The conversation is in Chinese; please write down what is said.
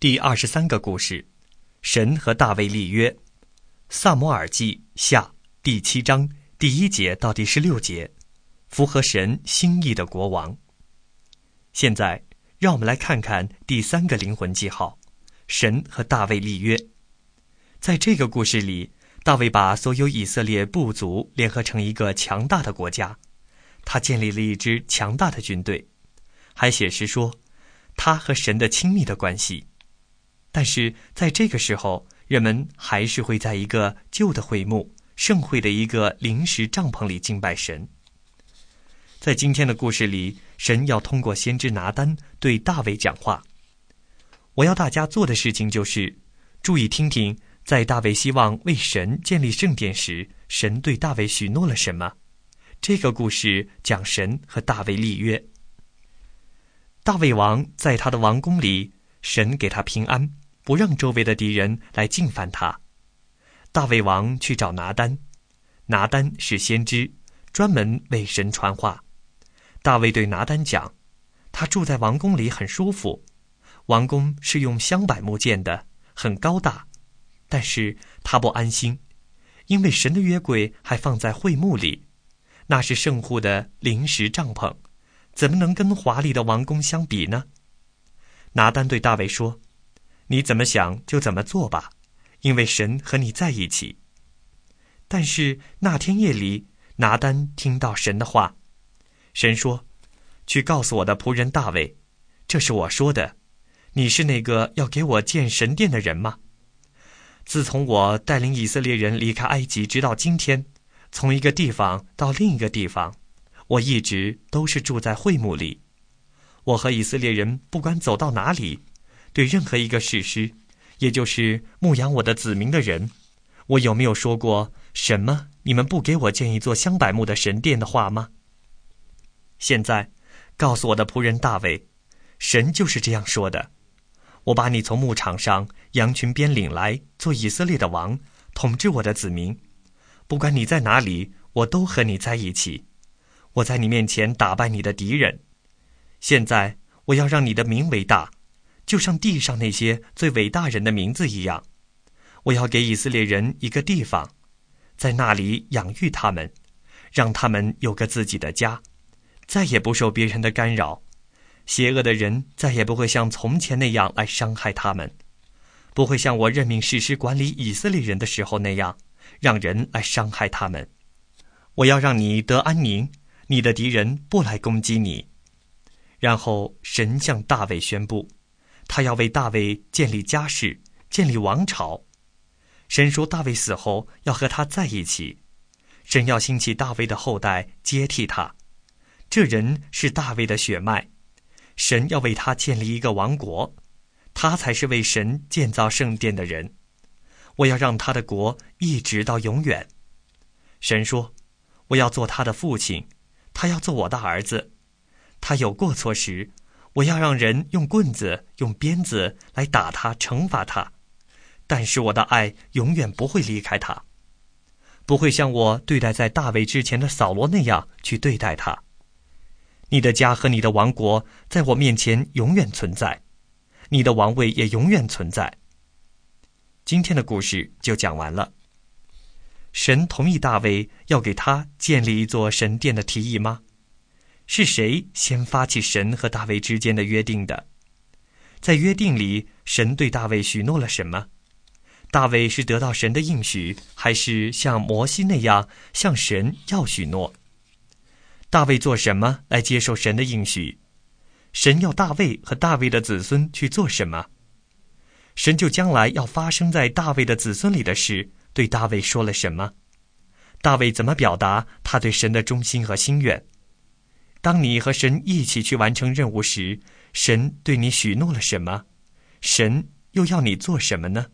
第23个故事，神和大卫立约。撒母耳记下第7章第1节到第16节，符合神心意的国王。现在让我们来看看第3个灵魂记号，神和大卫立约。在这个故事里，大卫把所有以色列部族联合成一个强大的国家，他建立了一支强大的军队，还显示说他和神的亲密的关系。但是在这个时候，人们还是会在一个旧的会幕盛会的一个临时帐篷里敬拜神。在今天的故事里，神要通过先知拿单对大卫讲话。我要大家做的事情就是注意听听，在大卫希望为神建立圣殿时，神对大卫许诺了什么。这个故事讲神和大卫立约。大卫王在他的王宫里，神给他平安，不让周围的敌人来进犯他。大卫王去找拿单，拿单是先知，专门为神传话。大卫对拿单讲，他住在王宫里很舒服，王宫是用香柏木建的，很高大，但是他不安心，因为神的约柜还放在会幕里，那是圣户的临时帐篷，怎么能跟华丽的王宫相比呢？拿单对大卫说，你怎么想就怎么做吧，因为神和你在一起。但是那天夜里，拿单听到神的话，神说，去告诉我的仆人大卫，这是我说的，你是那个要给我建神殿的人吗？自从我带领以色列人离开埃及直到今天，从一个地方到另一个地方，我一直都是住在会幕里。我和以色列人不管走到哪里，对任何一个士师，也就是牧养我的子民的人，我有没有说过什么你们不给我建一座香柏木的神殿的话吗？现在告诉我的仆人大卫，神就是这样说的，我把你从牧场上羊群边领来，做以色列的王，统治我的子民，不管你在哪里，我都和你在一起，我在你面前打败你的敌人。现在我要让你的名为大，就像地上那些最伟大人的名字一样。我要给以色列人一个地方，在那里养育他们，让他们有个自己的家，再也不受别人的干扰，邪恶的人再也不会像从前那样来伤害他们，不会像我任命士师管理以色列人的时候那样，让人来伤害他们。我要让你得安宁，你的敌人不来攻击你。然后神向大卫宣布，他要为大卫建立家室，建立王朝。神说大卫死后要和他在一起，神要兴起大卫的后代接替他，这人是大卫的血脉，神要为他建立一个王国，他才是为神建造圣殿的人。我要让他的国一直到永远。神说，我要做他的父亲，他要做我的儿子。他有过错时，我要让人用棍子用鞭子来打他惩罚他，但是我的爱永远不会离开他，不会像我对待在大卫之前的扫罗那样去对待他。你的家和你的王国在我面前永远存在，你的王位也永远存在。今天的故事就讲完了。神同意大卫要给他建立一座神殿的提议吗？是谁先发起神和大卫之间的约定的？在约定里，神对大卫许诺了什么？大卫是得到神的应许，还是像摩西那样向神要许诺？大卫做什么来接受神的应许？神要大卫和大卫的子孙去做什么？神就将来要发生在大卫的子孙里的事，对大卫说了什么？大卫怎么表达他对神的忠心和心愿？当你和神一起去完成任务时，神对你许诺了什么？神又要你做什么呢？